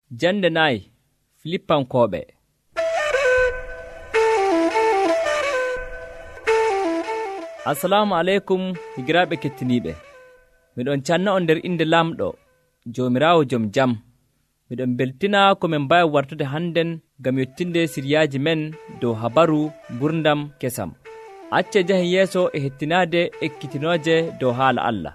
Jande nayi Filippankoɓe. Assalamu aleykum higiraɓe kettiniɓe. Miɗon canna on nder inde lamɗo Jomirawo joom jam. Miɗon beltina komin mbawi wartude hannden gam yettinde siryaji men dow habaru gurdam kesam. Acce jahen yeeso e hettinade ekkitinoje dow haala Allah.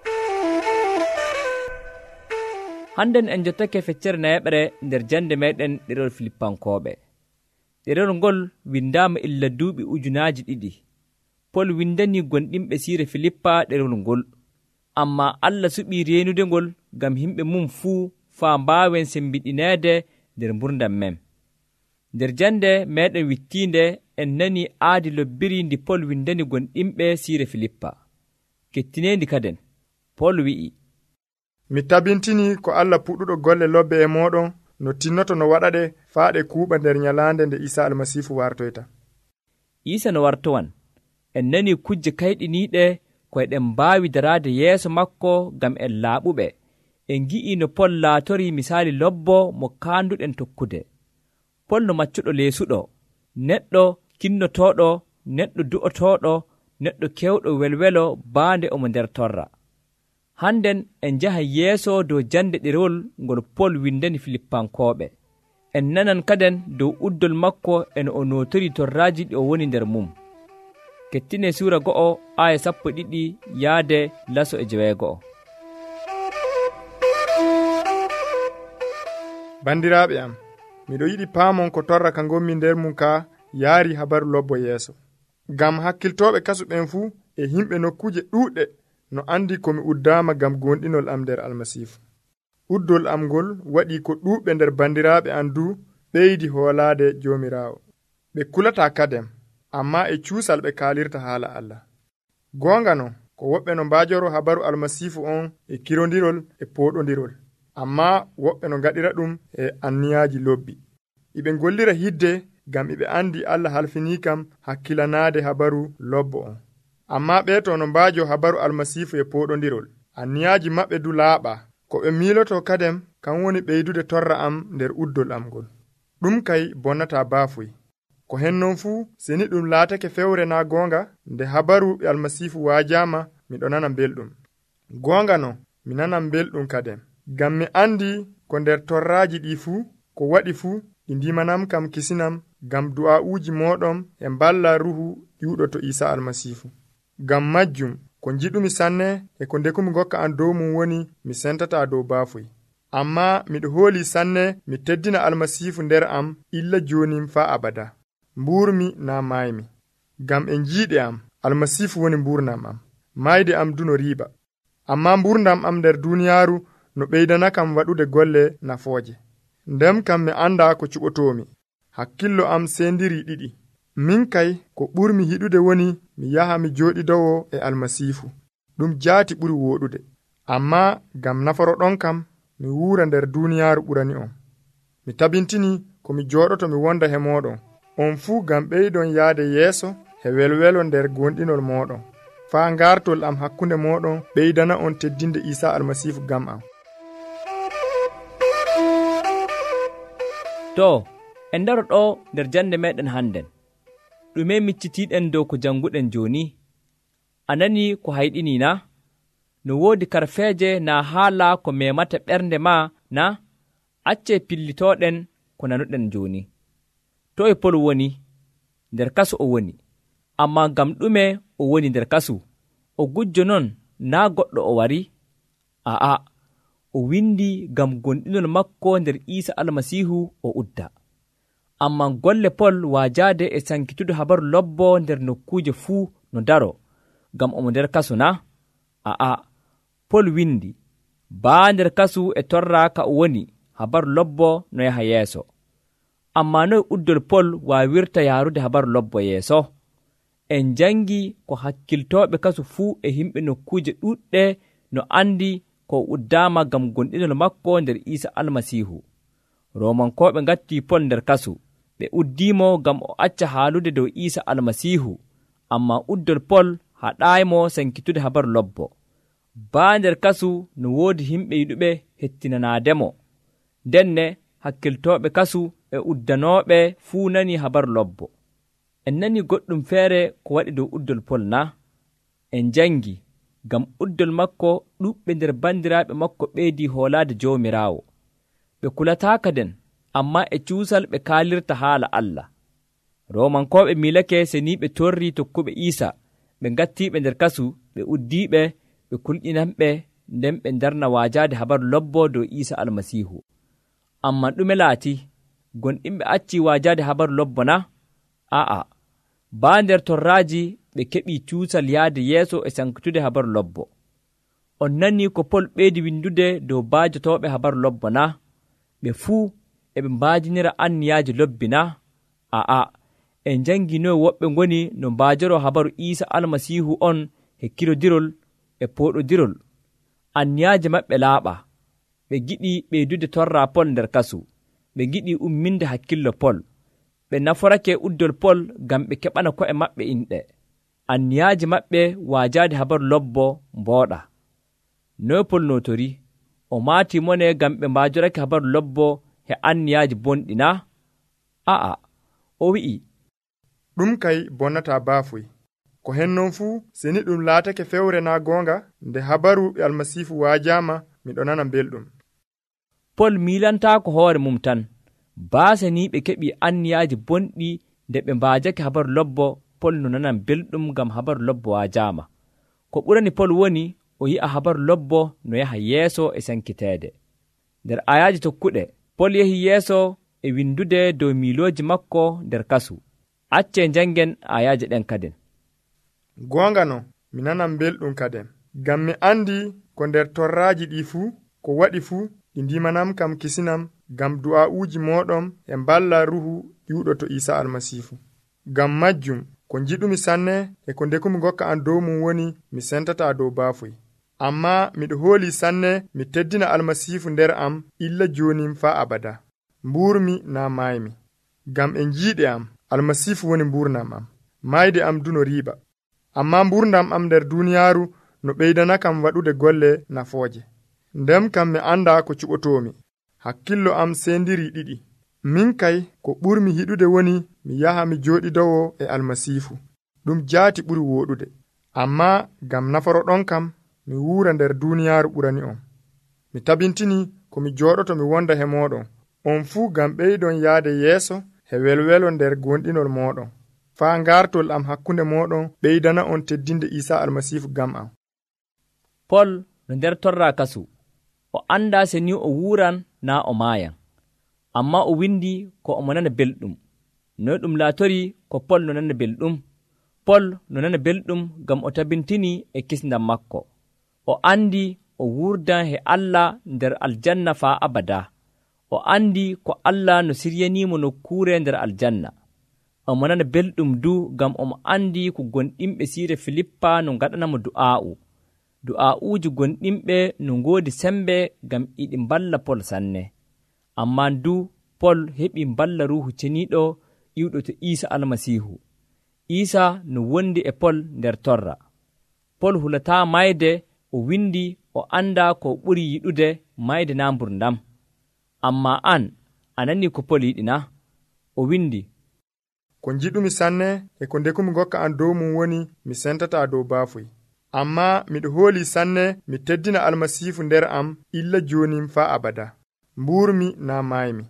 Hannden en jottake feccere nayeɓere nder jande meɗen ɗerewol Filippankoɓe. Ɗerewol ngol windama illa duuɓi ujunaji 2. Pol windani gonɗinɓe siire Filippa ɗerewol ngol, amma Allah suɓi reenude ngol gam himɓe mum fuu faa mbawen sembiɗinede nder mburdam men. Nder jande meɗen wittinde en nani aadi lobbiri ndi Pol windani gonɗinɓe siire Filippa. Kettinendi kaden Pol wi'i, mi tabintini ko Allah puɗɗuɗo golle lobbe e moɗon no tinnoto no waɗaɗe faaɗe kuuɓa nder nyalande nde Isa almasifu wartoyta. Isa no wartowan en nani kujje kayɗiniɗe koyɗen mbawi darade yeeso makko gam en laaɓuɓe. En gi'i no Pol laatori misali lobbo mo kanduɗen tokkude. Pol no maccuɗo leesuɗo, neɗɗo kinnotoɗo, neɗɗo du'otoɗo, neɗɗo kewɗo welwelo baande omo nder torra. Hannden en jaha yeeso dow jande ɗerewol ngol Pol windani Filippankoɓe. En nanan kaden dow uddol makko eno o notori torraji ɗi o woni nder mum. Kettine sura 2 aya 12 yaade laso e 9. Bandiraɓe am, miɗo yiɗi paamon ko torra ka gommi nder mum ka yaari habaru lobbo yeeso. Gam hakkiltoɓe kasuɓen fuu e himɓe nokkuje ɗuɗɗe no andi komi uddama gam gonɗinol am nder almasifu. Uddol am ngol waɗi ko ɗuɓɓe nder bandiraɓe am du ɓeydi hoolade Jomirawo. Ɓe kulata kadem, amma e cuusal ɓe kaalirta haala Allah. Gonga no ko woɓɓe no mbajoro habaru almasifu on e kirondirol e poɗondirol, amma woɓɓe no gaɗira ɗum e anniyaji lobbi. Iɓe gollira hidde gam iɓe andi Allah halfini kam hakkilanade habaru lobbo on. Amma ɓeeto no mbaajo habaru almasifu e poɗondirol, anniyaji maɓɓe du laaɓa. Ko ɓe miiloto kadem kan woni ɓeydude torra am nder uddol am ngol. Ɗum kay bonnata baafuy. Ko hennon fuu seni ɗum laatake fewre na gonga, nde habaru almasifu waajama miɗo nana belɗum. Gonga no mi nanan belɗum kadem, gam mi andi ko nder torraji ɗi fuu ko waɗi fuu ɗi ndimanam kam kisinam gam du'a'uji moɗon e mballa ruhu ƴuɗo to Isa almasifu. Gam majjum ko jiɗumi sanne e ko ndekumi gokka an dow mum woni mi sentata dow baafuy. Amma miɗo hooli sanne mi teddina almasifu nder am illa jonim fa abada. Mburmi na maymi. Gam e jiiɗe am almasifu woni mburnam am. Mayde am duno riiba. Amma mburdam am nder duniyaaru no ɓeydana kam waɗude golle nafooje. Ndem kam mi anda ko cuɓotomi. Hakkillo am sendiri 2. Min kay ko ɓurmi hiɗude woni mi yaha mi joɗidowo e almasifu. Ɗum jaati ɓuri woɗude. Amma gam naforo ɗon kam mi wuura nder duniyaaru ɓurani on. Mi tabintini ko mi joɗoto mi wonda he moɗon. On fuu gam ɓeydon yaade yeeso he welwelo nder gonɗinol moɗon. Faa ngartol am hakkunde moɗon ɓeydana on teddinde Isa almasifu gam am. To, en daro ɗo nder jande meɗen hannden. Ɗume miccitiɗen dow ko janguɗen joni? Anani ko hayɗini na? No woodi karfeje na haala ko memata ɓernde ma na? Acce pillitoɗen ko nanuɗen joni. To e Pol woni, nder kasu o woni. Amma gam ɗume o woni nder kasu? O gujjo non na goɗɗo o wari? A'a, o windi gam gonɗinol makko nder Isa almasihu o udda. Amma golle Pol waajade e sankitude habaru lobbo nder nokkuje fuu no daro, gam omo nder kasu na? A'a, Pol windi, baa nder kasu e torra ka o woni habaru lobbo no yaha yeeso. Amma noy uddol Pol waawirta yaarude habaru lobbo yeeso? En jangi ko hakkiltoɓe kasu fuu e himɓe nokkuje ɗuɗɗe no andi ko uddama gam gonɗinol makko nder Isa almasihu. Romankoɓe ngatti Pol nder kasu, ɓe uddimo gam o acca haalude dow Isa almasihu, amma uddol Pol haɗaymo sankitude habaru lobbo. Baa nder kasu no woodi himɓe yiɗuɓe hettinanademo. denne hakkiltoɓe kasu e uddanoɓe fuu nani habaru lobbo. En nani goɗɗum feere ko waɗi dow uddol Pol na? En jangi ngam uddol makko ɗuɓɓe nder bandiraɓe makko ɓeydi hoolade jawmirawo. Ɓe kulataka den, amma e cuusal ɓe kaalirta haala Allah. Romankoɓe milake seni ɓe torri tokkuɓe Isa, ɓe ngattiɓe nder kasu, ɓe uddiɓe, ɓe kulƴinanɓe, nden ɓe darna waajade habaru lobbo dow Isa almasihu. Amma ɗume laati, gonɗinɓe acci waajade habaru lobbo na? A'a, baa nder torraji ɓe keɓi cuusal yaade yeeso e sankitude habaru lobbo. On nani ko Pol ɓeydi windude dow baajotoɓe habaru lobbo na? Ɓe fuu eɓe mbaajinira anniyaaji lobbi na? A'a, en janginoy woɓɓe ngoni no mbaajoro habaru Isa almasihu on e kirodirol e poɗodirol. Anniyaaji maɓɓe laaɓa. Ɓe giɗi ɓeydude torra Pol nder kasu. Ɓe giɗi umminde hakkillo Pol. Ɓe naforake uddol Pol ngam ɓe keɓana ko'e maɓɓe inɗe. Anniyaaji maɓɓe waajaade habaru lobbo mbooɗa. Noy Pol notori? O maati mone ngam ɓe mbaajorake habaru lobbo he anniyaaji bonɗi na? A'a, o wi'i, ɗum kay bonnata baafuy. Ko hennon fuu seni ɗum laatake fewre na goonga, nde habaru almasifu waajama, miɗo nana belɗum. Pol miilantaako hoore mum tan. Baase ni ɓe keɓi anniyaaji bonɗi nde ɓe mbaajake habaru lobbo. Pol no nanan belɗum ngam habaru lobbo waajama. Ko ɓurani Pol woni o yi'a habaru lobbo no yaha yeeso e sankiteede. Nder ayaji tokkuɗe, Pol yehi yeeso e windude dow miilooji makko nder kasu. Acce jangen ayaji ɗen kaden. Goonga no, mi nanan belɗum kaden, ngam mi andi ko nder torraaji ɗi fuu, ko waɗi fuu, ɗi ndimanam kam kisinam, ngam du'a'uuji moɗon e mballa ruhu ƴiwɗo to Isa almasifu. Ngam majjum, ko jiɗumi sanne e ko ndekumi gokka an dow mum woni mi sentata dow baafuy. Amma miɗo hooli sanne mi teddina almasifu nder am illa jonim faa abada. Mburmi na maymi. Ngam e jiiɗe am, almasifu woni mburnam am. Mayde am duno riiba. Amma mburdam am nder duniyaaru no ɓeydana kam waɗude golle nafooje. Ndem kam mi anda ko cuɓotomi. Hakkillo am sendiri ɗiɗi. Min kay ko ɓurmi hiɗude woni mi yaha mi jooɗidowo e almasifu. Ɗum jaati ɓuri woɗude. Amma ngam naforo ɗon kam mi wuura nder duniyaaru ɓurani on. Mi tabintini ko mi jooɗoto mi wonda he moɗon. On fuu ngam ɓeydon yaade yeeso he welwelo nder gonɗinol moɗon. Faa ngartol am hakkunde moɗon ɓeydana on teddinde Isa almasifu gam am. Pol no nder torra kasu. O anda se ni o wuuran na o maayan. Amma o windi ko omo nana belɗum. Noy ɗum laatori ko Pol no nana belɗum? Pol no nana belɗum ngam o tabintini e kisndam makko. O andi o wurdan he Allah nder aljanna faa abada. O andi ko Allah no siryanimo nokkure nder aljanna. Omo nana belɗum du ngam omo andi ko gonɗinɓe siire Filippa no ngaɗanamo du'a'u. Du'a'uji gonɗinɓe no ngoodi sembe ngam iɗi mballa Pol sanne. Amma du Pol heɓi mballa ruhu ceniɗo iwɗo to Isa almasihu. Isa no wondi e Pol nder torra. Pol hulata mayde, o windi o anda ko ɓuri yiɗude mayde na mburdam. Amma an, a nani ko Pol yiɗi na? O windi, ko jiɗumi sanne e ko ndekumi gokka an dow mum woni mi sentata dow baafuy. Amma miɗo hooli sanne mi teddina almasifu nder am illa jonim faa abada. Mburmi na maymi.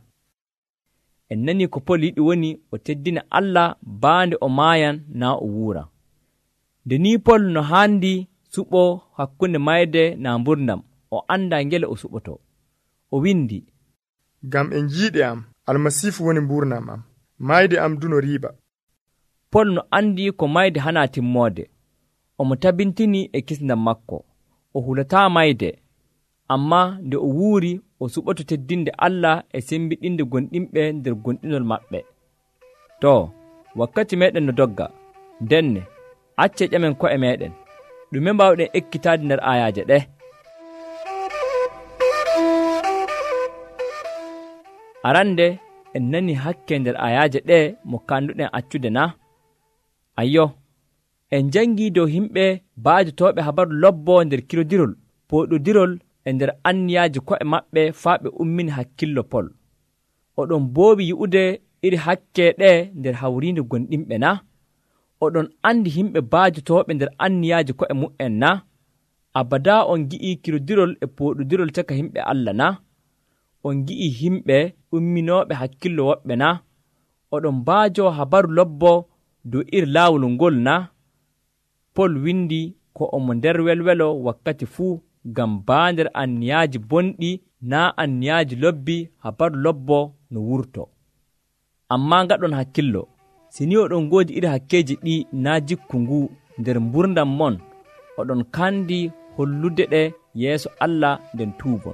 En nani ko Pol yiɗi woni o teddina Allah baande o maayan na o wuura. Nde ni Pol no handi suɓo hakkunde mayde na mburdam, o anda ngele o suɓoto. O windi, ngam e jiiɗe am almasifu woni mburnam am. Mayde am duno riiba. Pol no andi ko mayde hana timmode. Omo tabintini e kisndam makko. O hulata mayde. Amma nde o wuuri o suɓoto teddinde Allah e sembiɗinde gonɗinɓe nder gonɗinol maɓɓe. To, wakkati meɗen no dogga. Denne, acce ƴamen ko'e meɗen. Ɗume mbawɗen ekkitade nder ayaje ɗe? Arande, en nani hakke nder ayaje ɗe mo kanduɗen accude na? Ayyo, en jangi dow himɓe baajotoɓe habaru lobbo nder kirodirol, poɗodirol e nder anniyaaji ko'e maɓɓe faa ɓe ummini hakkillo Pol. Oɗon boowi yi'ude iri hakke ɗe nder hawriinde gonɗinɓe na? Oɗon anndi himɓe baajotooɓe nder anniyaaji ko'e mu'en na? Abada on gi'i kirodirol e pooɗudirol caka himɓe Allah na? On gi'i himɓe umminooɓe hakkillo woɓɓe na? Oɗon baajo habaru lobbo dow iri laawol ngol na? Pol windi ko omo nder welwelo wakkati fuu ngam baa nder anniyaaji bonɗi naa anniyaaji lobbi habaru lobbo no wurto. Amma ngaɗon hakkillo, sini oɗon ngoodi iri hakkeeji ɗi naa jikku ngu nder mburdam mon, oɗon kandi hollude ɗe yeeso Allah nden tuubon.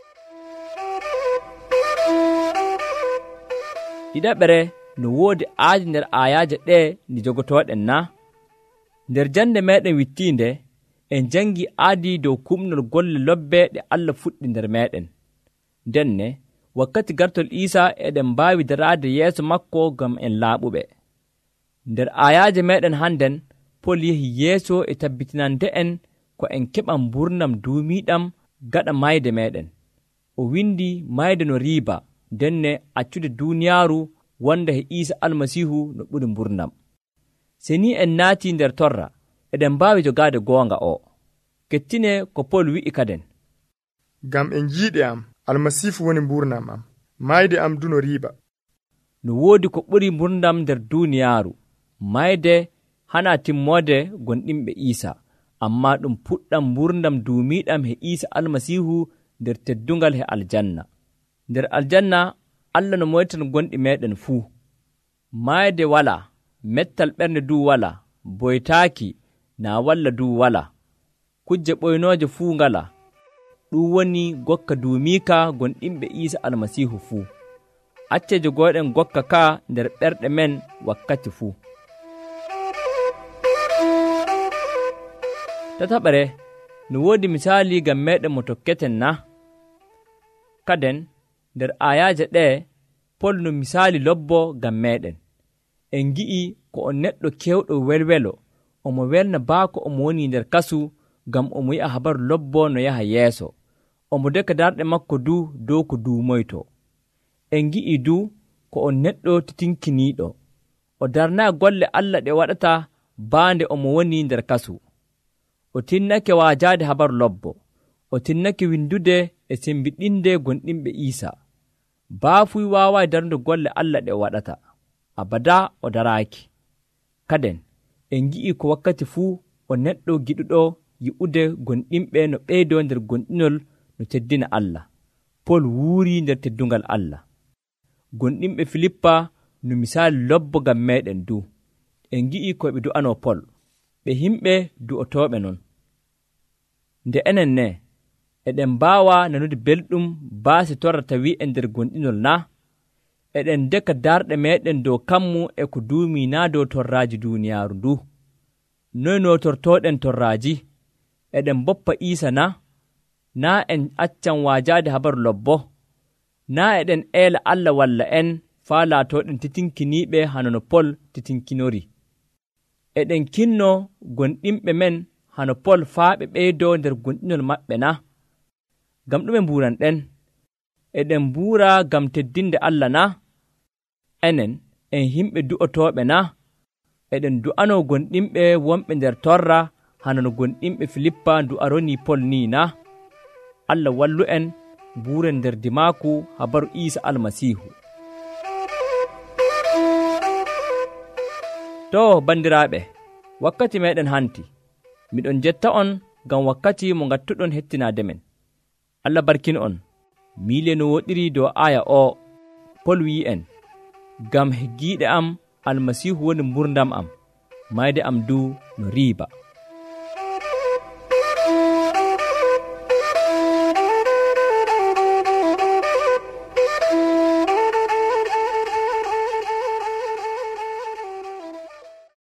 Ɗiɗaɓere no woodi aaji nder ayaaje ɗe ndi jogotooɗen na? Nder jande meɗen wittiinde en jangi aadi dow kumnol golle lobbe ɗe Allah fuɗɗi nder meɗen. Denne wakkati gartol Isa eɗen mbaawi daraade yeeso makko ngam en laaɓuɓe. Nder ayaaje meɗen hannden Pol yehi yeeso e tabbitinande en ko en keɓan mburnam duumiiɗam gaɗa mayde meɗen. O windi mayde no riiba, denne accude duuniyaaru wonda he Isa almasihu no ɓuri mburnam. Seni en naati nder torra eɗen mbaawi jogaade goonga o. Kettine ko Pol wi'i kaden. Ngam en jiiɗe am, almasihu woni mburnam am, mayde am du no riiba. No woodi ko ɓuri mburnam nder duuniyaaru. Mayde hana timmode gonɗinɓe Isa, amma ɗum puɗɗam mburnam duumiiɗam he Isa almasihu nder teddungal he aljanna. Nder aljanna Allah no moytan gonɗi meɗen fuu. Mayde wala, mettal ɓernde du wala, boytaaki na walla du wala. Kujje ɓoynooje fuu ngala. Ɗum woni gokka duumiika gonɗinɓe Isa almasihu fuu. Acceje goɗen gokka ka nder ɓerɗe men wakkati fuu. Tataɓere no woodi misali ngam meɗen mo tokketen na? Kaden nder ayaaje ɗe Pol no misali lobbo ngam meɗen. En gi'i ko on neɗɗo kewɗo welwelo, omo welna baako omo woni nder kasu ngam omo yi'a habaru lobbo no yaha yeeso. Omo deka darɗe makko du dow ko duumoyto. En gi'i du ko on neɗɗo titinkiniiɗo. O darnaa golle Allah ɗe waɗata baande omo woni nder kasu. O tinnake waajaade habaru lobbo. O tinnake windude e sembiɗinde gonɗinɓe Isa. Baafuy waawa darnde golle Allah ɗe waɗata. Abada o daraaki. Kaden en gi'i ko wakkati fuu o neɗɗo giɗuɗo yi'ude gonɗinɓe no ɓeydo nder gonɗinol no teddina Allah. Pol wuuri nder teddungal Allah. Gonɗinɓe Filippa no misaali lobbo ngam meɗen du. En gi'i ko ɓe du'ano Pol. Ɓe himɓe du'otooɓe non. Nde enen ne eɗen mbaawa nanude belɗum baasi torrata wi'e nder gonɗinol na? Eɗen deka darɗe meɗen dow kammu e ko duumi naa dow torraaji duuniyaaru ndu. Noy notortoɗen torraaji? Eɗen boppa Isa na? Naa en accan waajaade habaru lobbo? Naa eɗen eela Allah walla en faa laatoɗen titinkiniiɓe hano no Pol titinkinori? Eɗen kinno gonɗinɓe men hano Pol faa ɓe ɓeydo nder gonɗinol maɓɓe na? Ngam ɗume mbuuranɗen? Eɗen mbuura ngam teddinde Allah na? Enen en himɓe du'otooɓe na? Eɗen du'ano gonɗinɓe wonɓe nder torra hano no gonɗinɓe Filippa du'aroni Pol ni na? Allah wallu en mbuuren nder dimaaku habaru Isa almasihu. To bandiraaɓe, wakkati meɗen hanti. Miɗon jetta on ngam wakkati mo ngattuɗon hettinaade men. Allah barkin on. Miile no woɗiri dow aya o, Pol wi'i en, ngam giiɗe am almasihu woni mburdam am, mayde am du no riiba.